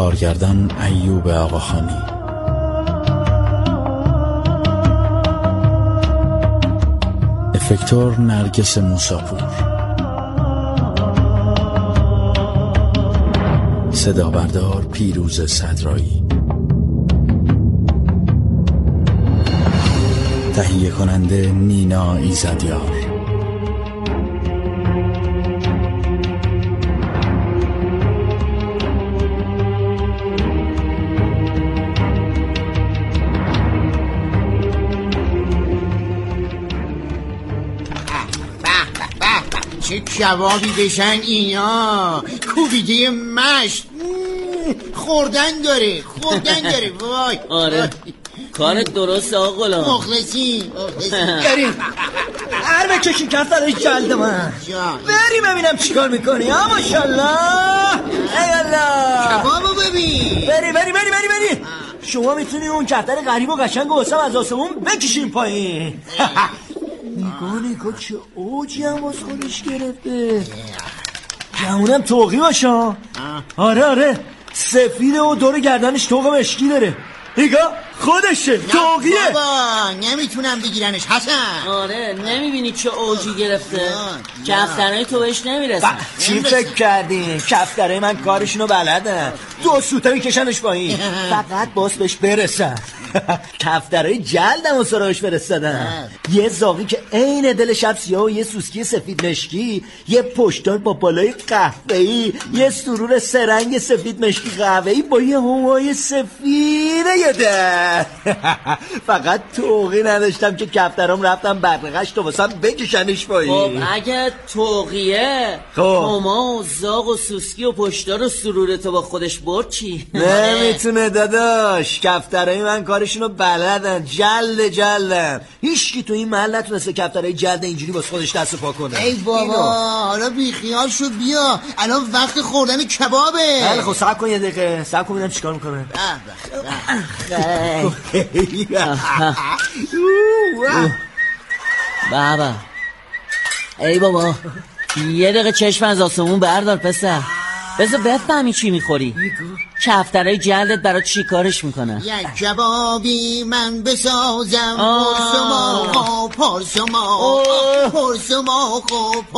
کارگردان ایوب آقاخانی، افکتور نرگس موساپور، صدا بردار پیروز صدرایی، تهیه کننده نینا ایزدیار. چه کبابی بشن اینا، کوبیده مشت، خوردن داره وای. آره کارت درست آقا غلام، مخلصی بریم هر بکشی کفتر جلد من بریم ببینم چیکار میکنی. ماشاءالله ایالله کبابو ببین. بری شما میتونی اون کفتر غریب و قشنگ و حساب از آسمون بکشین پایین. نگاه چه اوجی هم باز خودش گرفته. گمونم توقی باشه. آره سفیده و دور گردنش توق مشکی داره. نگاه خودشه توقیه. بابا نمیتونم بگیرنش حسن. آره نمیبینی چه اوجی گرفته؟ کفترهای تو بهش نمیرسن. چی فکر کردین؟ کفترهای من کارشونو بلدن، 2 سوته میکشنش پایین، فقط باز بهش برسن. کفترهای جلدم و سراغش فرستادن. یه زاغی که عین دل شب سیاه و یه سوسکی سفید مشکی، یه پشتار با بالای قهوه‌ای، یه سرور سرنگ سفید مشکی قهوه‌ای با یه همای سفید یه در. فقط توقی نداشتم که کفترام رفتم برقش تو واسم بکشنش پایین. خب اگه توقیه هما و زاغ و سوسکی و پشتار و سرور تو با خودش برد چی؟ نمیتونه داداش، کفترهای من کارشونو بلدن، جلدن. هیچکی تو این محل نتونسته کفترهای جلد اینجوری باز خودش دست و پا کنه. ای بابا حالا بیخیال شو، بیا الان وقت خوردن کبابه. بله خب صبر کن یه دقیقه، صبر کن ببینم چیکار میکنه. بابا ای بابا یه دقیقه چشم از آسمون بردار پسر، بذار بفهمی چی میخوری. کفترهای جلدت برات چی کارش میکنه؟ یک کبابی من بسازم، پرسما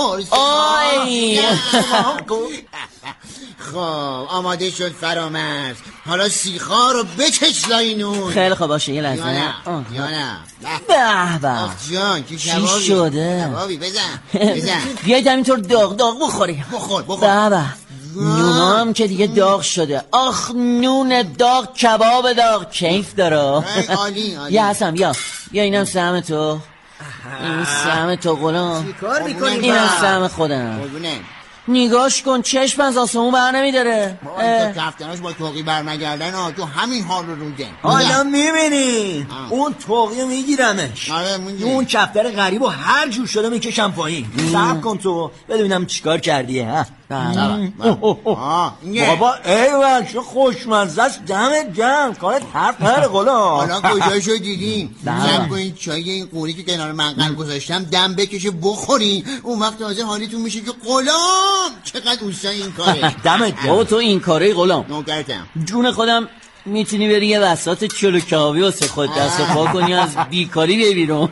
خب آماده شد فرامرز، حالا سیخا رو بکش لای نون. خیلی خوب باشه یه لحظه. یا نه به جان چی شده؟ کبابی بزن بیاید همینطور داغ بخوری. بخور به نون هم که دیگه داغ شده. آخ نون داغ، کباب داغ، کیف داره. عالی یا حسن یا اینم سهم تو، این سهم تو غلام، چیکار میکنی؟ اینم سهم خودم. نگاش کن چشم از آسمون بر نمیداره. تا کفتراش با توقی بر نگردن تو همین حال رو روده. حالا میبینی اون توقی رو میگیرمش. اون کفتر غریب و هر جور شده میکشم پایین. صبر کن تو ببینم چیکار کردی. بابا ایوان چه خوشمزه است، دمت گرم، کارت حرف نره غلام. حالا کجاشو دیدین؟ زن کنین چای این قوری که کنار منقل گذاشتم دم بکشه بخورین، اون وقت تازه حالیتون میشه که غلام چقدر اوستای این کاره. دمت گرم. بابا تو این کاره غلام نوکرتم. جون خودم میتونی بری یه بساط چلو کبابی واسه خود دست و پا کنی از بیکاری بیا بیرون.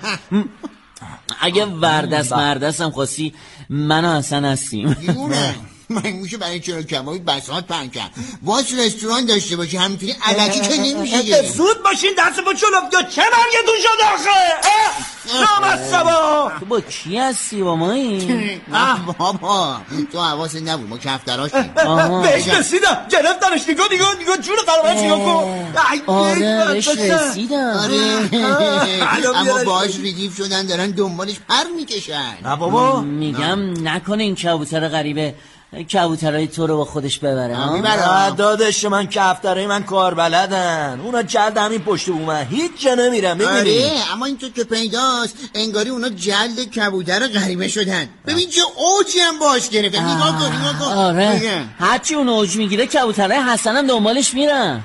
اگه وردست مردستم خواستی منو اصلا هستیم. من میشه برای چلو کبابی بساط پهن کرد. باش رستوران داشته باشی همینطوری الکی که نمیشه. زود باشین دست با چلو چه مرگتون شد آخه؟ نامستبا تو با کی هستی با ما این؟ بابا تو حواست نبود ما کفتراش بهش رسیدم گرفتنش. نگاه جون قرارش نگاه کن. آره بهش رسیدم. اما باش ریدیف شدن دارن دنبالش پر میکشن. بابا میگم نکنه این کبوتر غریبه کبوترهای تو رو با خودش ببره. میبره دادش من، کفترهای من کار بلدن، اونا جلد همین پشت بومن هیچ جا نمیرم. آره اما این تو که پیداست انگاری اونا جلد کبوتر غریبه شدن. ببین چه اوجی هم باش گرفته. نگاه کن. آره هرچی اون اوج میگیره کبوترهای حسن هم دنبالش میرن.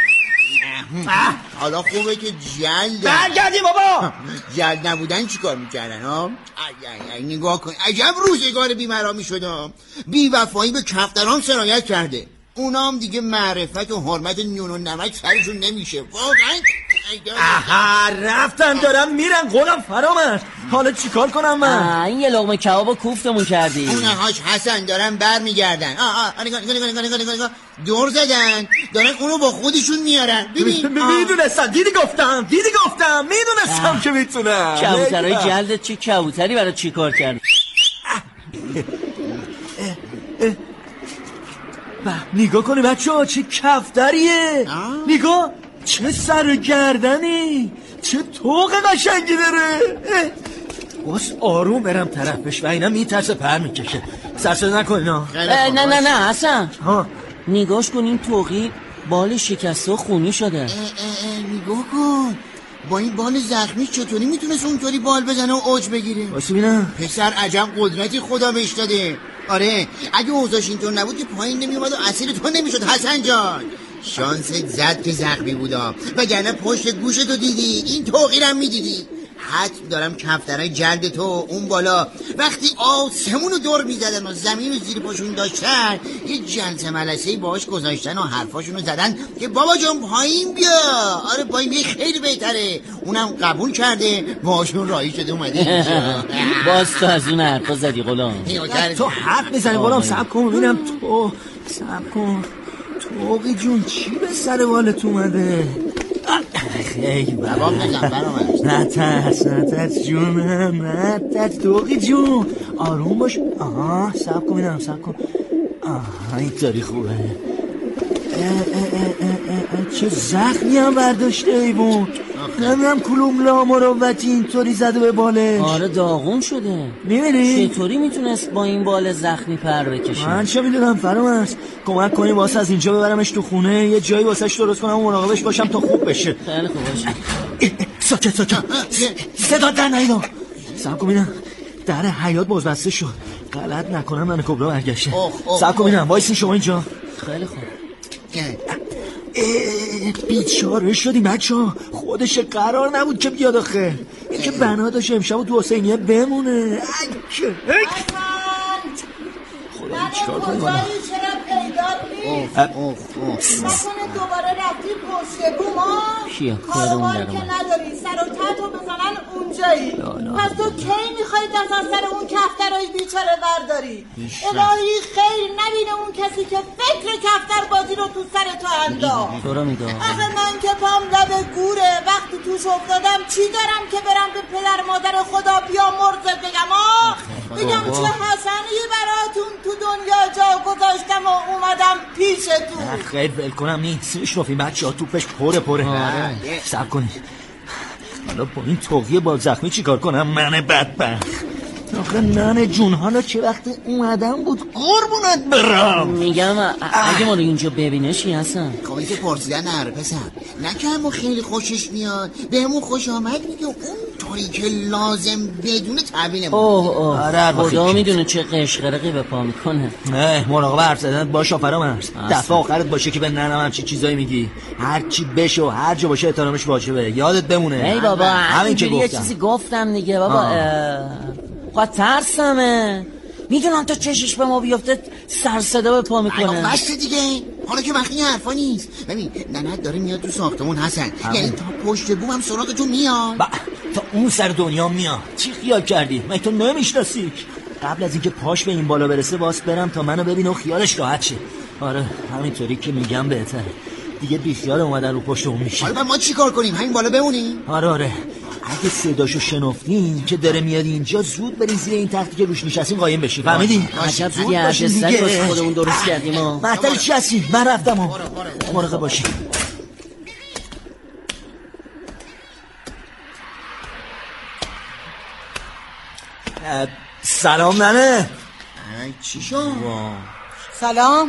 حالا خوبه که جلد برگردی بابا. جلد نبودن چی کار میکردن ها؟ نگاه کن عجب روزگار بی‌مرامی شدم. بی‌وفایی به کفتران سرایت کرده. اونام دیگه معرفت و حرمت نون و نمک سرشون نمیشه واقعا. آها رفتن دارم میرن غلام فرامرز. حالا چیکار کنم من؟ این یه لقمه کباب و کوفتمون کردی. اونهاش حسن دارن بر میگردن. نگاه دور زدن دارن اونو با خودشون میارن. ببین میدونستم دیدی گفتم میدونستم که میتونم. کبوترهای جلدت چه کبوتری برای چی کار کردی؟ نگاه کنی بچه ها چه کفتریه. نگاه چه سر و گردنی، چه طوق قشنگی داره. باز آروم برم طرفش و اینا میترسه پر میکشه. سرسده نکنی نه حسن نگاش کن این طوقی بال شکسته و خونی شده. نگاه کن با این بال زخمی چطوری میتونست اونطوری بال بزنه و اوج بگیره؟ واسه بینم پسر عجب قدرتی خدا بهش داده. آره اگه اوضاعش اینطور نبود که پایین نمیومد و اسیر تو نمیشد حسن جان. شانست زد که زخمی بودا وگرنه پشت گوشتو دیدی این توقیرم میدیدی. حتم دارم کفترهای جلد تو اون بالا وقتی آسمون رو دور میزدن و زمین رو زیر پاشون داشتن یه جنس ملسه‌ای باهاش گذاشتن و حرفاشون رو زدن که بابا جان پایین بیا. آره پایین بیا خیلی بهتره. اونم قبول کرده باهاشون راهی شده اومده اینجا. باز تو از اون حرفا زدی غلام. تو حرف میزنی غلام. صبر کن ببینم. تو صبر کن. توقی جون چی به سر والت اومده؟ خیلی بابا بزن برامرز. نترس جونم نترس توقی جون آروم باش. صبر کن. اینطوری خوبه. چه زخمی هم برداشته ایبون. نمیم کلوم لامروتی اینطوری زده به بالش. آره داغون شده. میبینی؟ چطوری میتونست با این بال زخمی پر بکشه؟ من چه میدونم فرامرز. کمک کنی واسه از اینجا ببرمش تو خونه یه جایی واسهش درست کنم و مراقبش باشم تا خوب بشه. خیلی خوب باشه. ساکت صدا در نیدم. صبر کن ببینم در حیاط باز بسته شد. غلط نکنم من کبرا برگشته. صبر کن ببینم وایسین شما اینجا. خیلی خوب. بیچاره شدیم بچه‌ها. خودش قرار نبود که بیاد آخه. این که بنا داشت امشب تو حسینیه بمونه. خدا چیکار کنیم حالا؟ چرا پیدا نیست؟ نکنه دوباره رفتی پشت بوم کارمار که نداری سر و تتو بزنن اونجایی. پس تو کی میخوای دست از سر اون کفترهای بیچاره برداری؟ الهی خیر نبینه اون کسی که فکر کفتر بازی رو تو سر تو انداخت. تو رو میگم آخه من که پام لب گوره وقتی توش افتادم چی دارم که برم به پدر مادر خدا بیا مرزت بگم بگم چه حسنی براتون تو دنیا جا گذاشتم و اومدم پیشتون. خیر ول کنم نیست. شوفی بچه‌ها توپش پره. صبر کنید حالا با این توقیه با زخمی چی کار کنم من بدبخت. آخه ننه جون حالا چه وقت اومدم بود قربونت برم. میگم اگه ما رو اینجا ببینه چی هستن؟ خب این که پرسیدن نره پسر نه که همون خیلی خوشش میاد بهمون خوش آمد میگه اون طوری که لازم بدون تبینه. خدا میدونه چه قشقرقی به پا میکنه. مراقبه حرف زدن باش فرامرز. دفعه آخرت باشه که به ننم همچی چیزایی میگی. هر چی بشه و هر جا باشه احترامش واجبه. یادت بمونه. ای بابا همین که یه چیزی گفتم دیگه بابا. خواهد ترسمه. میدونم تا چشش به ما بیفته سر صدا به پا میکنه. بسته دیگه حالا که وقتی حرفا نیست. ببین ننت داره میاد تو ساختمون حسن یعنی تا پشت بوم هم سراغ تو میاد. تا اون سر دنیا میاد. چی خیال کردی؟ من تو نمیشناسی. قبل از اینکه پاش به این بالا برسه باز برم تا منو ببینه و خیالش راحت شه. آره همینطوری که میگم بهتره. دیگه بیخیال اومدن رو پشت اون میشه. حالا ما چی کار کنیم؟ همین بالا بمونیم؟ آره اگه صداشو شنفتین که داره میاد اینجا زود برین زیر این تختی که روش نشستیم قایم بشین. فهمیدین؟ عجب زودی عجب واسه خودمون درست کردیم. مطلب چی هستی؟ من رفتم. مراقب باشین. سلام ننه. چی شد؟ سلام.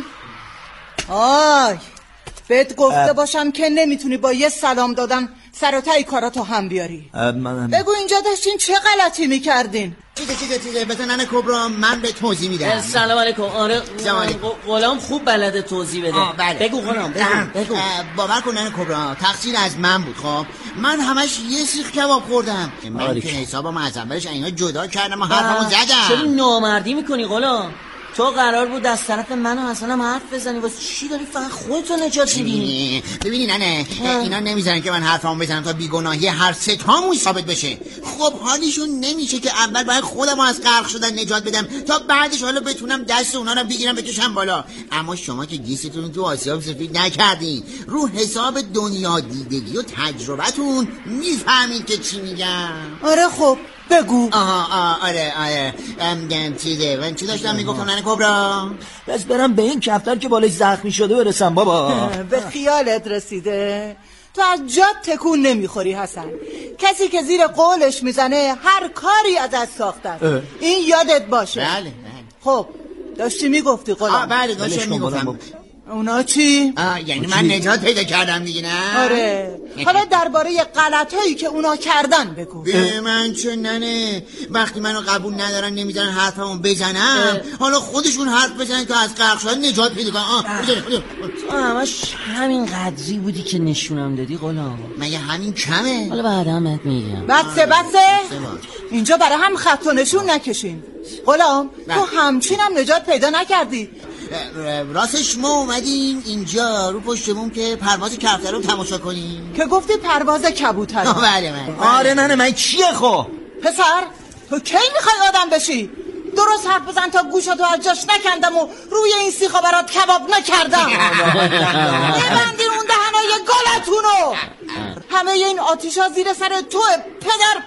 بهت گفته باشم که نمیتونی با یه سلام دادن سر و ته کاراتو هم بیاری. بگو اینجا داشتین چه غلطی میکردین؟ چیزه بزنن کبرا من به توضیح میدم. سلام علیکم. آره غلام خوب بلده توضیح بده. بله. بگو غلام بگو. باور کن ننه کبرا تقصیر از من بود. خب من همش یه سیخ کباب خوردم. من که حسابم از اولش اینا جدا کردم و حرفمو زدم. چرا نامردی میکنی غلام؟ تو قرار بود از طرف من و حسنم حرف بزنی، واسه چی داری فقط خودتو نجات میدی؟ ببینی نه اینا نمیذارن که من حرفامو بزنم تا بیگناهی هر سه تامون ثابت بشه. خب حالیشون نمیشه که اول باید خودمو از غرق شدن نجات بدم تا بعدش حالا بتونم دست اونا رو بگیرم بکشم بالا. اما شما که گیستون تو آسیاب سفید نکردین، رو حساب دنیا دیدگی و تجربتون میفهمین که چی میگم. آره خب بگو. آره چیزه من چی داشتم میگفتم ننه کبرا؟ بس برم به این کفتر که بالش زخمی شده برسم بابا. به خیالت رسیده؟ تو از جات تکون نمیخوری حسن. کسی که زیر قولش میزنه هر کاری ازت ساخته. این یادت باشه. بله. خب داشتی میگفتی غلام؟ بله داشتم میگفتم. اونا چی؟ یعنی من نجات پیدا کردم دیگه نه؟ آره. حالا درباره غلطایی که اونا کردن بگو. من چه ننه، وقتی منو قبول ندارن نمیذارن حرفمو بزنم، حالا خودشون حرف بزنن تا از غرق شدن نجات پیدا کنن. تو همش همین قدری بودی که نشونم دادی غلام. مگه همین کمه؟ حالا بعدا بهت میگم. بسه اینجا برای هم خط و نشون نکشین. غلام تو همچین هم نجات پیدا نکردی. راستش ما اومدیم اینجا رو پشت بوم که پرواز کفتر رو تماشا کنیم. که گفتی پرواز کبوتر؟ بله آره من چیه خب؟ پسر تو کی میخوای آدم بشی؟ درست حرف بزن تا گوشتو از جاش نکندم و روی این سیخا برات کباب نکردم. ببندین اون دهنای گلتونو. همه این آتیشا زیر سر توه پدر.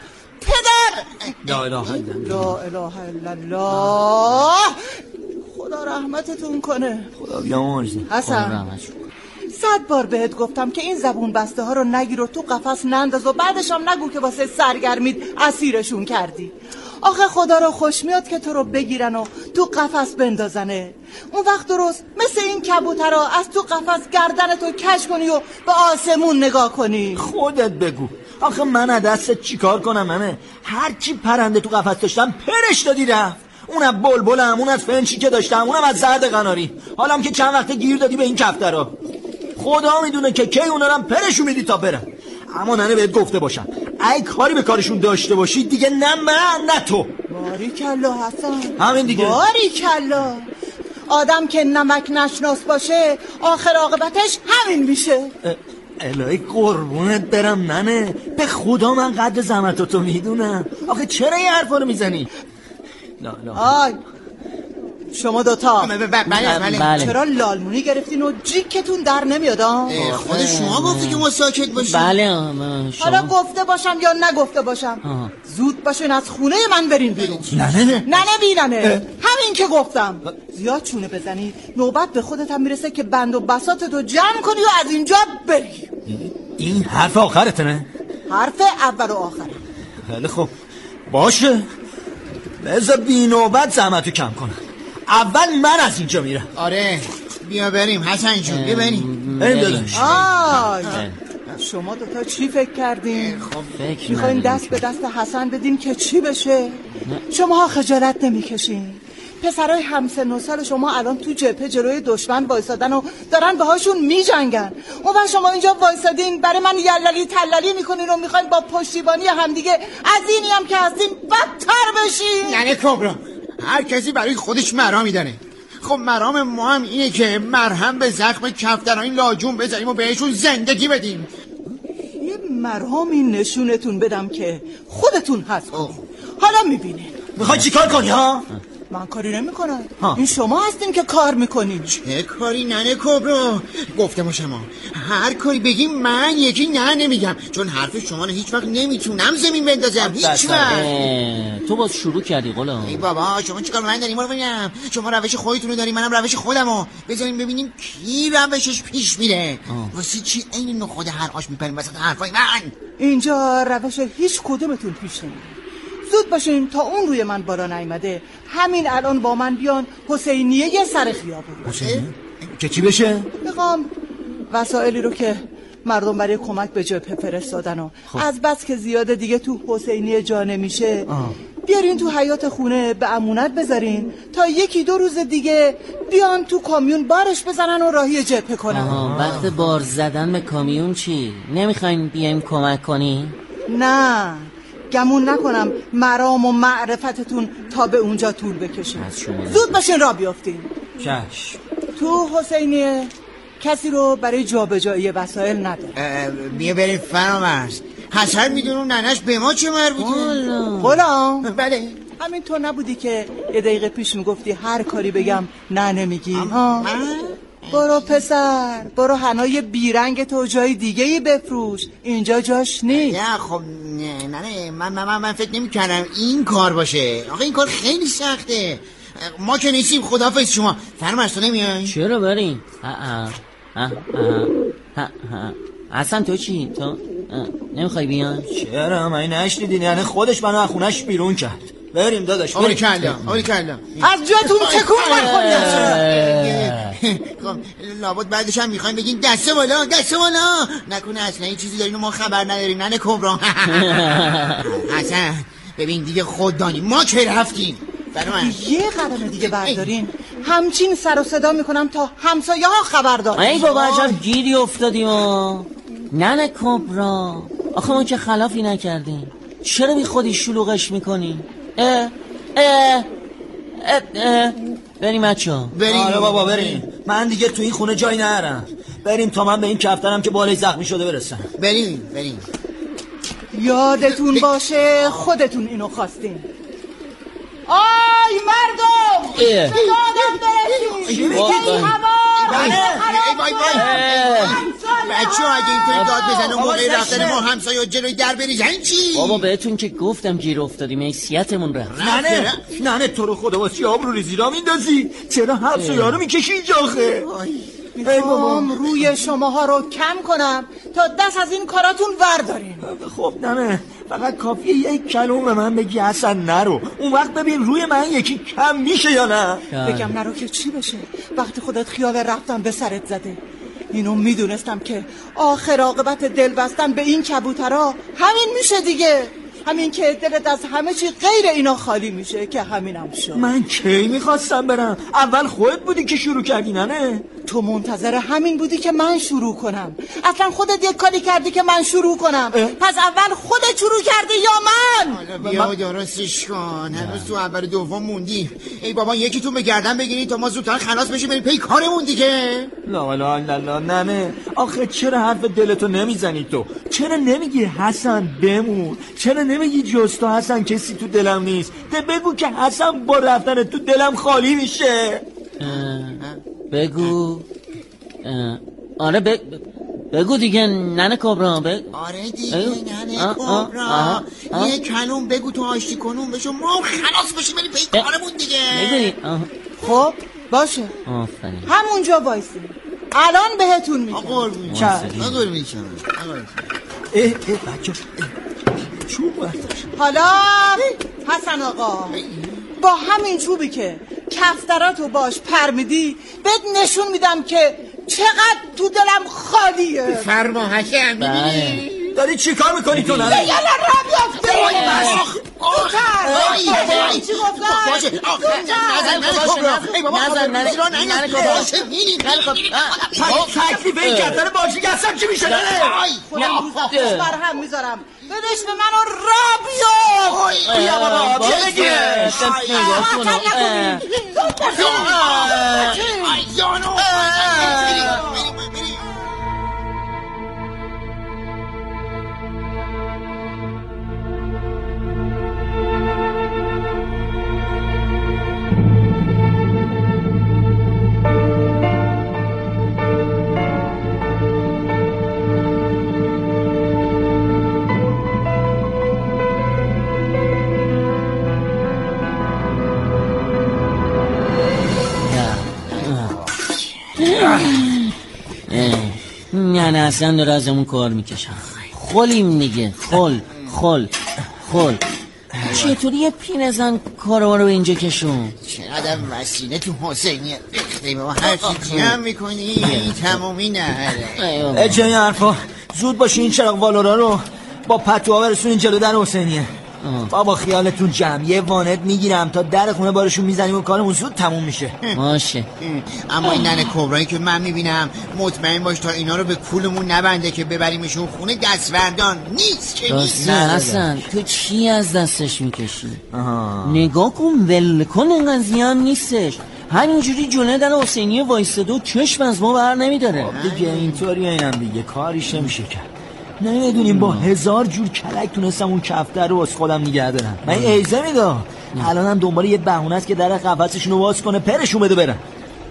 لا اله الا الله. خدا رحمتتون کنه. خدا بیامرزه. حسن 100 بار بهت گفتم که این زبون بسته ها رو نگیر و تو قفس ننداز و بعدش هم نگو که واسه سرگرمیت اسیرشون کردی. آخه خدا رو خوش میاد که تو رو بگیرن و تو قفس بندازنه. اون وقت درست مثل این کبوترها از تو قفس گردنتو کش کنی و به آسمون نگاه کنی. خودت بگو آخه من از دستت چیکار کنم؟ همه هر چی پرنده تو قفس داشتم پرش دادی رفت. اون از بلبلم، اون از فنچی که داشتم، اونم از زرد قناری. حالا هم که چند وقته گیر دادی به این کفترها. خدا میدونه که کی اونا رو هم پرشون میدی تا برم. اما ننه بهت گفته باشم ای کاری به کارشون داشته باشی دیگه نه من نه تو. باریکلا حسن. همین دیگه. باریکلا. آدم که نمک نشناس باشه آخر عاقبتش همین میشه. الهی قربونت برم ننه، به خدا من قدر زحمتاتو میدونم. آخه چرا این حرفا رو میزنی؟ لا آی شما دوتا بله. چرا لالمونی گرفتین و جیکتون در نمیاد؟ خود شما گفتی که ما ساکت باشیم. بله حالا گفته باشم یا نگفته باشم زود باشین از خونه من برین بیرون. نه بیننه همین که گفتم. زیاد چونه بزنی نوبت به خودت هم میرسه که بند و بساطتو جمع کنی و از اینجا بری. این حرف آخرته نه؟ حرف اول و آخره. خیلی خوب باشه، بذار بی نوبت زحمتو کم کنم. اول من از اینجا میرم. آره بیا بریم حسن جون، بیا بریم داداش. شما دوتا چی فکر کردین؟ خب میخواین دست به دست حسن بدین که چی بشه؟ شما ها خجالت نمیکشین؟ پسرای همسن و سال شما الان تو جبهه جلوی دشمن وایسادن و دارن باهاشون میجنگن. اون وقت شما اینجا وایسادین برای من یللی تللی میکنین و میخواین با پشتیبانی همدیگه از اینی هم که هستین بدتر بشین. یعنی کبرا هر کسی برای خودش مرامی داره. خب مرام ما هم اینه که مرهم به زخم کفترهای لاجون بزنیم و بهشون زندگی بدیم. یه مرهمی نشونتون بدم که خودتون هست. حالا میبینین. میخوای چی کار کنی ها؟ من کاری نمی کنم. این شما هستین که کار میکنین. چه کاری ننه کبرا؟ گفته باشم هر کاری بگیم من یکی نه نمیگم، چون حرف شما رو هیچ وقت نمیتونم زمین بندازم. هیچ وقت. تو باز شروع کردی غلام. ای بابا شما چیکار من داریم؟ ببینم شما روش خودتون رو دارین، منم روش خودمو. بذارین ببینیم کی روشش پیش میره. واسه چی عین نخود هر آش میپریم وسط حرفای من؟ اینجا روش هیچ کدومتون پیش نمیره. زود باشین تا اون روی من بالا نیامده همین الان با من بیان حسینیه یه سر خیابون. که چی بشه؟ میخوام وسایلی رو که مردم برای کمک به جبهه فرستادن و از بس که زیاده دیگه تو حسینیه جا نمیشه بیارین تو حیاط خونه به امونت بذارین تا 1-2 روز دیگه بیان تو کامیون بارش بزنن و راهی جبهه کنن. وقت بار زدن به کامیون چی؟ نمیخواین بیایم کمک کنی؟ نه گمون نکنم مرام و معرفتتون تا به اونجا طول بکشه. زود باشین را بیافتین. چشم. تو حسینیه کسی رو برای جابجایی وسایل نداره. بیا بریم فرامرز. حسن میدونم ننش به ما چه مربوطه؟ غلام بله. همین تو نبودی که یه دقیقه پیش میگفتی هر کاری بگم نه نمیگی؟ ها؟ برو پسر، برو حنای بیرنگ تو جای دیگه‌ای بفروش، اینجا جاش نیست. نه خب نه من فکر نمی‌کردم این کار باشه. آخه این کار خیلی سخته. ما که نیستیم. خداحافظ شما. فرامرز تو نمیای؟ چرا بریم؟ اصلا تو چی؟ تو نمیخوای بیان؟ چرا؟ من نشنیدین؟ یعنی خودش منو از خونش بیرون کرد. بریم داداش. آوری کلا از جاتون تکون نکنید. خب لابد بعدش هم میخوایم بگین دست بالا. نکنه اصلا این چیزی دارین و ما خبر نداریم. ننه کبرا. حسن ببین دیگه خود دانی ما که رفتیم. یه قدم دیگه بردارین همچین سر و صدا میکنم تا همسایه ها خبر دارن. ای بابا عجب گیری افتادیم. ننه کبرا، آخه ما که خلافی نکردیم، چرا بی خودی شلوغش میکنی؟ بریم بچه‌ها. آره بابا بریم. من دیگه تو این خونه جای نرم. بریم تا من به این کفترم که بالای زخمی شده برسم. بریم. یادتون باشه خودتون اینو خواستین. آی مردم صدادم برسید. ای هوا بچه ها اگه اینطوری داد بزن و موقع رفتن ما همسایه جلوی در بریزن چی؟ بابا بهتون که گفتم گیر افتادیم، حیثیتمون رفت. نه تو رو خدا واسه آب رو زیرا میندازی؟ چرا همسایه ها رو میکشی اینجا آخه؟ میخوام روی شماها رو کم کنم تا دست از این کاراتون وردارین. خب نه فقط کافیه یک کلمه به من بگی حسن نرو. اون وقت ببین روی من یکی کم میشه یا نه؟ بگم نرو که چی بشه وقتی خودت خیال رفتن به سرت زده. اینو میدونستم که آخر عاقبت دل بستن به این کبوترها همین میشه دیگه. همین که دلت از همه چی غیر اینا خالی میشه که همینم شد. من کی میخواستم برم؟ اول خودت بودی که شروع کردی نه؟ تو منتظر همین بودی که من شروع کنم. اصلا خودت یک کاری کردی که من شروع کنم. پس اول خودت شروع کردی یا من؟ حالا بیا درستش کن. هنوز تو اول دوم موندی. ای بابا یکیتون به گردن بگیرید تا ما زودتر خلاص بشیم بریم پی کارمون دیگه. لا نه آخه چرا حرف دلتو نمیزنی تو؟ چرا نمیگی حسن بمون؟ چرا نمیگی جز تو حسن کسی تو دلم نیست؟ بگو که حسن با رفتن تو دلم خالی میشه. بگو. آره بگو دیگه ننه کبرا. آره دیگه ننه کبرا. یه کلوم بگو تو آشتی کنون بشو ما خلاص بشیم بریم پی کارمون دیگه. میدونی؟ خب باشه همونجا وایسیم الان بهتون میگم. قربون شما. بچه چوب حالا حسن آقا با همین چوبی که کفتراتو باش پر میدی بهت نشون میدم که چقدر تو دلم خالیه. فرما حسن میبینی؟ داری چی کار میکنی تو ننه؟ یلا را بیافته چی گفتن؟ تکلیف این کفتر باشی که اصلا چی میشه ننه؟ خودم روز برهم میذارم بدش به منو را بیا بابا چه بگیه؟ نه اصلا داره ازمون کار میکشن. خولیم دیگه. خول چطوری یه پین زن کارو رو اینجا کشون؟ چقدر وسیله تو حسینیه بخته ما هر چی جمع میکنی تمومی نهره. چه این حرفا؟ زود باشی این چراغ والورا رو با پتوها برسونین جلو در حسینیه. بابا خیالتون جمع، یه وانت میگیرم تا در خونه بارشون میزنیم و کارمون زود تموم میشه. باشه. اما این ننه کبرایی که من میبینم مطمئن باش تا اینا رو به کولمون نبنده که ببریمشون خونه دستوردان نیست که نیست. نه حسن تو چی از دستش میکشی؟ نگاه کن ول کن، این قضیه هم نیستش. همینجوری جلوی در حسینی وایستاده و چشم از ما بر نمیداره. دیگه اینطوری اینم دیگه کاریش نمیشه کرد. نمیدونیم با 1000 جور کلک تونستم اون کفتر رو از خودم نگه دارم. من ایزه میدم الانم دنبال یه بهونه است که در قفسشون رو باز کنه پرشون بده برن.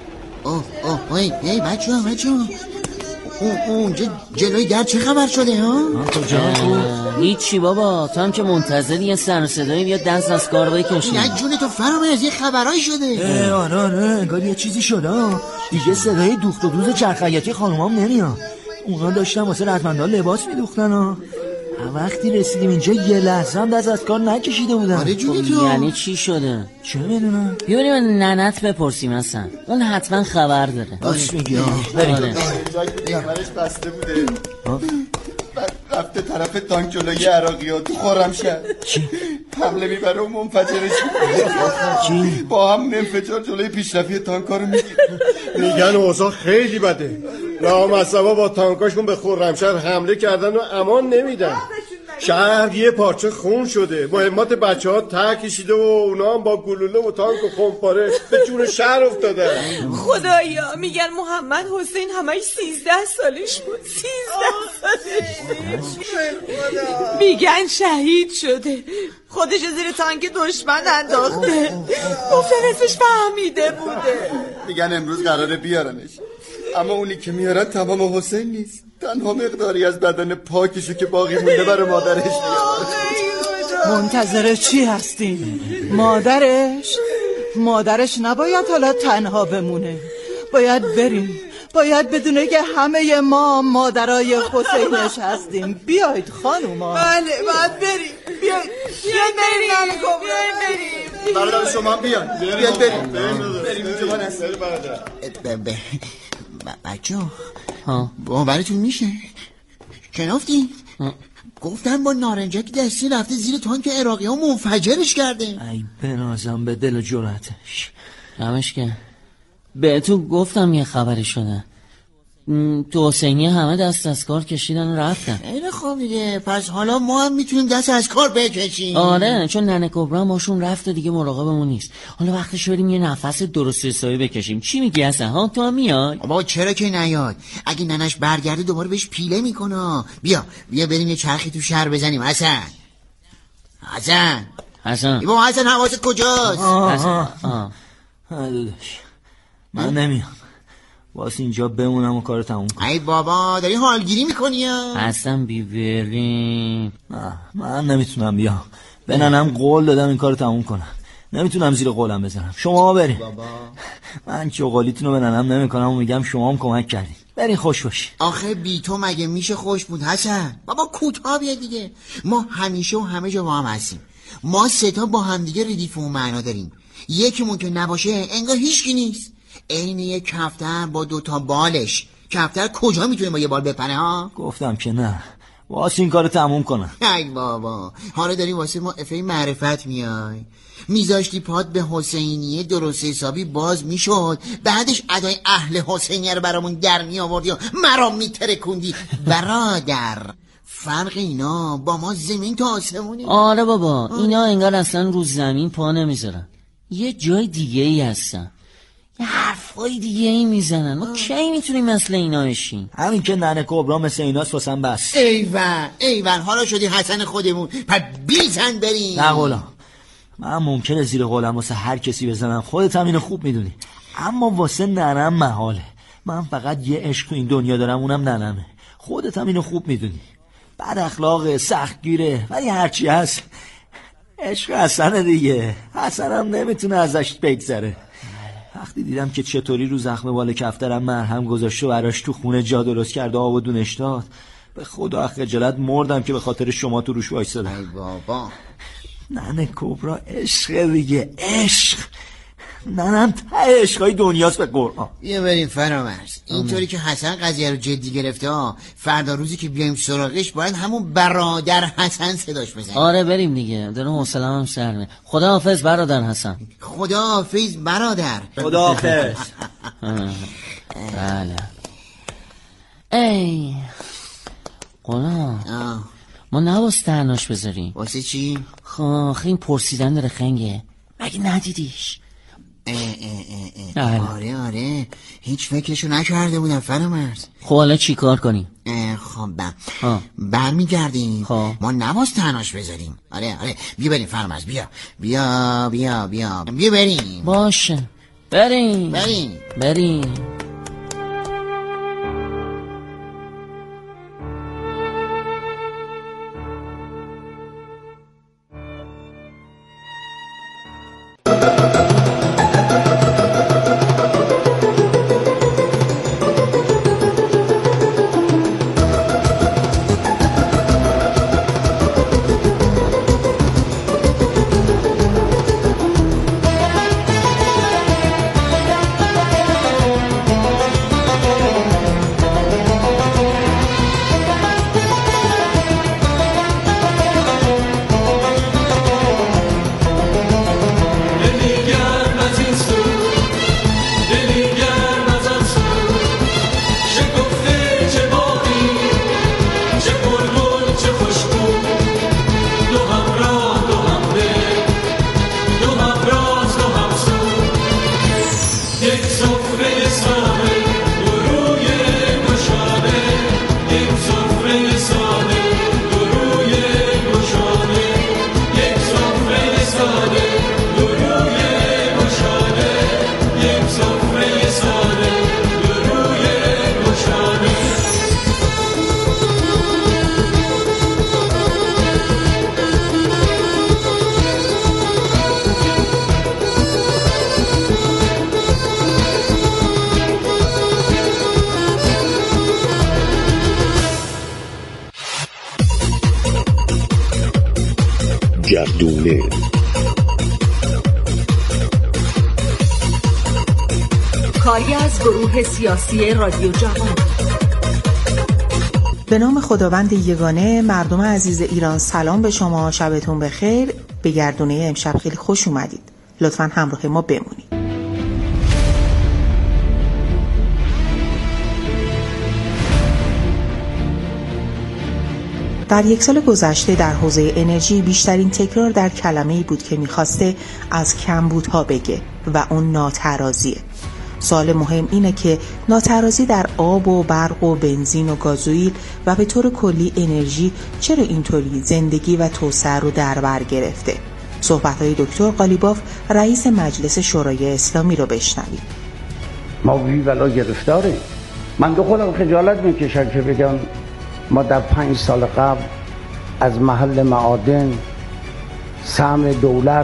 ای بچه اونجا جلوی در چه خبر شده ها؟ هیچی بابا، تو هم که منتظری یه سر و صدایی بیاد دست از کار بکشی. نه جون تو فرامرز یه خبرایی شده. آره انگار یه چیزی شده. دیگه صدای دوخت و دوز چرخیاتی خانومام نمیاد. اونا داشتن واسه رتمندان لباس میدوختن. وقتی رسیدیم اینجا یه لحظه هم دست از کار نکشیده بودن. آره جونی تو. یعنی چی شده؟ چه میدونم. بیا بریم ننت بپرسیم اصلا، اون حتما خبر داره. باش میگی. بریم. کمرش بسته بوده. رفته طرف تانک جلوی عراقی‌ها تو خرمشهر. چی؟ حمله میبره و منفجرش. چی؟ با هم انفجار جلوی پیشرفتی تانک‌ها رو میگیره. میگن اوضاع خیلی بده. لامصبا با تانکاشون به خرمشهر حمله کردن و امان نمیدن. شهر یه پارچه خون شده. مهمات بچه‌ها ته کشیده و اونا هم با گلوله و تانک و خمپاره به جون شهر افتادن. خدایا میگن محمد حسین همش 13 سالش بود. 13 سالش میگن شهید شده، خودش زیر تانک دشمن انداخته. گفتن اسمش فهمیده بوده. میگن امروز قراره بیارنش، اما اونی که میارن تمام حسین نیست، تنها مقداری از بدن پاکشو که باقی مونده برای مادرش میاره. منتظر چی هستین؟ مادرش نباید حالا تنها بمونه، باید بریم. باید بدونه که همه ما مادرای حسینش هستیم. بیایید خانوما. بله باید بریم. بیایید بریم. برادر شما بیاید بریم اینجا من هستم. بچه باورتون میشه شنفتین؟ گفتن با نارنجک دستی رفته زیر تانک عراقی ها منفجرش کرده. ای بنازم به دل و جرأتش. نمش که بهتون گفتم یه خبری شده. تو حسینی همه دست از کار کشیدن و رفتن. خیلی خوب دیگه، پس حالا ما هم میتونیم دست از کار بکشیم. آره چون ننه کبرا ماشون رفت و دیگه مراقبمون نیست. حالا وقتش بریم یه نفس درست حسابی بکشیم. چی میگی اصلا ها؟ تو هم میای؟ بابا چرا که نیاد؟ اگه ننش برگرده دوباره بهش پیله میکنه. بیا بریم یه چرخی تو شهر بزنیم. حسن بابا حسن حواست کجاست؟ من نمیام، واسه اینجا بمونم و کارو تموم کنم. ای بابا داری حالگیری میکنی یا؟ اصلا بیبریم. نه من نمیتونم بیام، به ننم قول دادم این کارو تموم کنم، نمیتونم زیر قولم بزنم. شما بریم. من چغالیتون رو به ننم نمیکنم و میگم شما هم کمک کردین. برین خوش باشی. آخه بی تو مگه میشه خوش بود حسن؟ بابا کوتاه بیا دیگه. ما همیشه و همه جا با هم هستیم. ما سه تا با هم دیگه ردیف و معنا داریم. یکیمون که نباشه انگار هیچکی نیست. عین یک کفتر با 2 تا بالش. کفتر کجا میتونه با یه بال بپره ها؟ گفتم که نه، واسه این کارو تموم کنم. ای بابا حالا داری واسه ما افه معرفت میای. میذاشتی پات به حسینیه درست حسابی باز میشد، بعدش ادای اهل حسینیه رو برامون در می آوردی و مرا میترکوندی. برادر فرق اینا با ما زمین تا آسمونه. آره بابا اینا انگار اصلا رو زمین پا نمیذارن، یه جای دیگه ای هستن، یه حرفای دیگه ای میزنن. ما کی میتونیم مثل اینا بشیم؟ همین که ننه کبرا مثل ایناست واسم بس. ایول حالا شدی حسن خودمون، پس بیزن بریم. نه قولم، من ممکنه زیر قولم واسه هر کسی بزنم، خودت هم اینو خوب میدونی، اما واسه ننم محاله. من فقط یه عشق تو این دنیا دارم، اونم ننمه. خودت هم اینو خوب میدونی. بد اخلاقه، سختگیره، ولی هرچی هست عشق حسنه دیگه. حسنم نمیتونه ازش بگذره. وقتی دیدم که چطوری رو زخم بال کفترم مرهم گذاشت و براش تو خونه جا درست کرد و آب و دونش داد، به خدا خجالت مردم که به خاطر شما تو روش وایسادم. ای بابا ننه کبرا عشق دیگه، عشق. منم ته عشقای دنیاست به قرآن. بیا بریم فرامرز. اینطوری که حسن قضیه رو جدی گرفته فردا روزی که بیایم سراغش باید همون برادر حسن صداش بزنیم. آره بریم دیگه، دارم حوصله‌ام سر میره. خداحافظ برادر حسن. خداحافظ برادر. خداحافظ. بله. ای غلام، ما نباید تنهاش بذاریم. واسه چی؟ خب این پرسیدن داره خنگه، مگه ندیدیش؟ آره هیچ فکرشو نکرده بودم فرامرز. خب حالا چی کار کنیم؟ خب برمیگردیم. ما نباید تنهاش بذاریم. آره بیا بریم فرامرز. بیا بریم. باشه بریم. گردونه کاری از گروه سیاسی رادیو جوان. به نام خداوند یگانه. مردم عزیز ایران سلام به شما، شبتون بخیر. به گردونه امشب خیلی خوش اومدید. لطفاً همراه ما بمونید. در یک سال گذشته در حوزه انرژی بیشترین تکرار در کلمه‌ای بود که می‌خواسته از کمبودها بگه و اون ناترازیه. سوال مهم اینه که ناترازی در آب و برق و بنزین و گازوئیل و به طور کلی انرژی چرا اینطوری زندگی و توسعه رو در بر گرفته؟ صحبت‌های دکتر قالیباف رئیس مجلس شورای اسلامی رو بشنوید. ما بی بلا گرفتاریم. من دو خودم خجالت میکشم که بگم ما در 5 سال قبل از محل معادن سهم دولت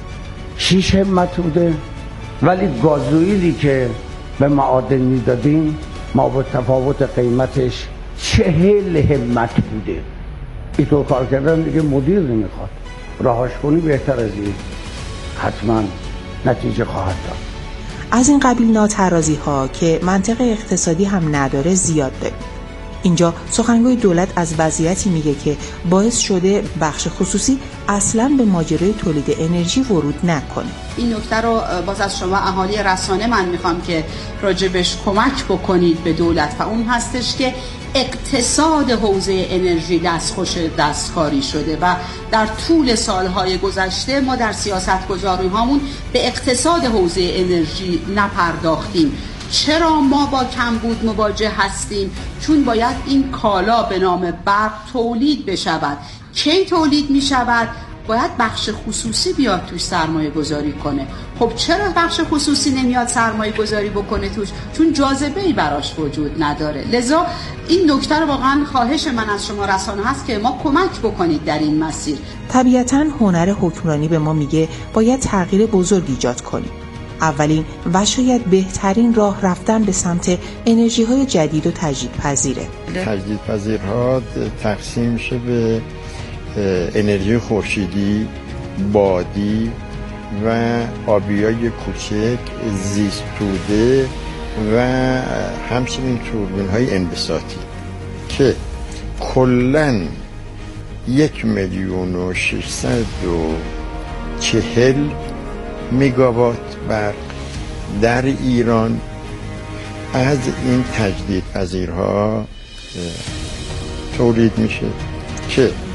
6 همت بوده، ولی گازوئیلی که به معادن میدادیم ما با تفاوت قیمتش 40 همت بوده. اینطور کار کردن دیگه مدیر نمیخواد، رهاش کنی بهتر از این، حتما نتیجه خواهد داد. از این قبیل ناترازی ها که منطق اقتصادی هم نداره زیاد داریم. اینجا سخنگوی دولت از وضعیتی میگه که باعث شده بخش خصوصی اصلاً به ماجرای تولید انرژی ورود نکنه. این نکته رو باز از شما اهالی رسانه من میخوام که راجبش کمک بکنید به دولت و اون هستش که اقتصاد حوزه انرژی دستخوش دستکاری شده و در طول سالهای گذشته ما در سیاستگذاری هامون به اقتصاد حوزه انرژی نپرداختیم. چرا ما با کمبود مواجه هستیم؟ چون باید این کالا به نام برق تولید بشود. کی تولید می شود؟ باید بخش خصوصی بیاد توش سرمایه گذاری کنه. خب چرا بخش خصوصی نمیاد سرمایه گذاری بکنه توش؟ چون جاذبه‌ای براش وجود نداره. لذا این نکته رو واقعا خواهش من از شما رسانه هست که ما کمک بکنید در این مسیر. طبیعتاً هنر حکمرانی به ما میگه باید تغییر بزرگ ایجاد کنیم. اولین و شاید بهترین راه رفتن به سمت انرژی‌های جدید و تجدیدپذیره. تجدیدپذیرها تقسیم شه به انرژی خورشیدی، بادی و آبیای کوچک، زیست توده و همچنین توربین های انبساطی که کلن 1,640,000 مگاوات برق در ایران از این تجدیدپذیرها تولید میشه که